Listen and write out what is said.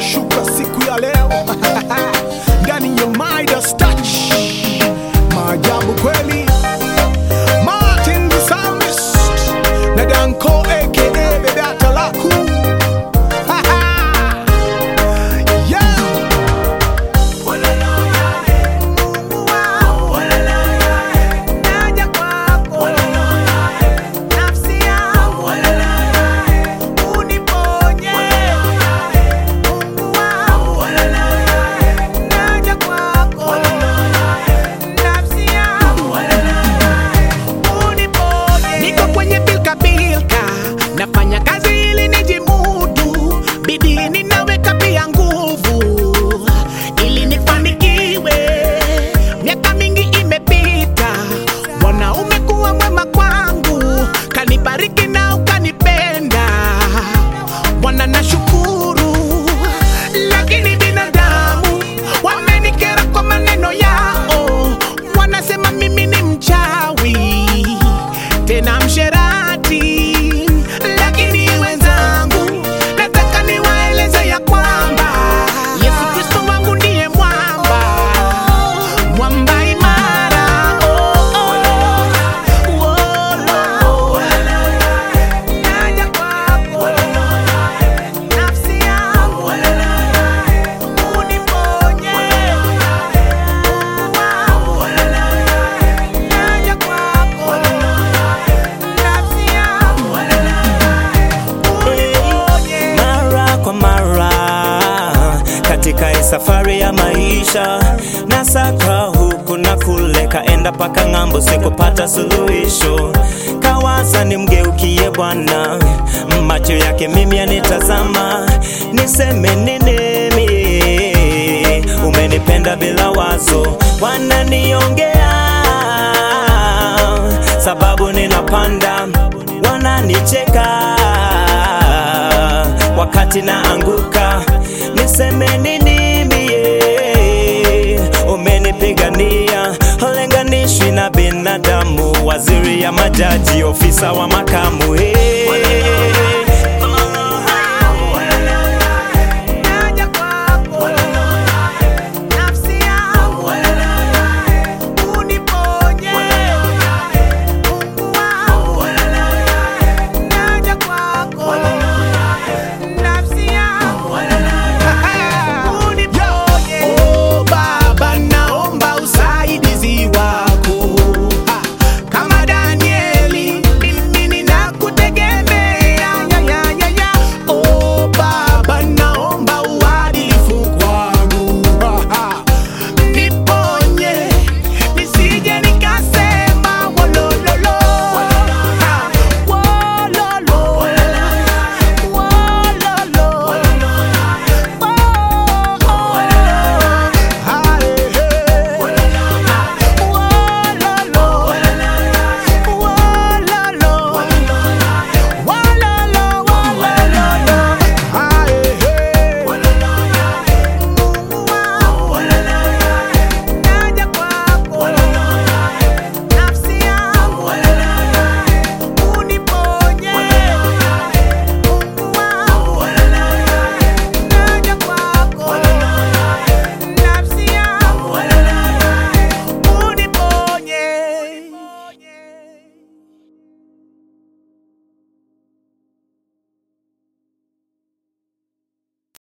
inashuka siku ya leo ndani ya Midas Touch. Maajabu kweli. Martin the Psalmist na Danko aka Bedata Laku. Nafanya kazi ili nijimudu, bidii ninaweka pia nguvu ili nifanikiwe. Miaka mingi imepita, Bwana umekuwa mwema kwangu, kanibariki na ukanipenda. Bwana nashukuru, lakini binadamu wamenikera kwa maneno yao. Wanasema mimi ni mchawi, tena msherati. Katika safari ya maisha nasaka huku na kule, kaenda paka ng'ambo sikupata suluhisho. Kawaza nimgeukie Bwana, macho yake mimi yanitazama. Niseme nini? Umenipenda bila wazo, wananiongea sababu ninapanda, wananicheka wakati naanguka. Niseme nini mie? Umenipigania, halenganishwi na binadamu. Waziri ya majaji, ofisa wa makamu,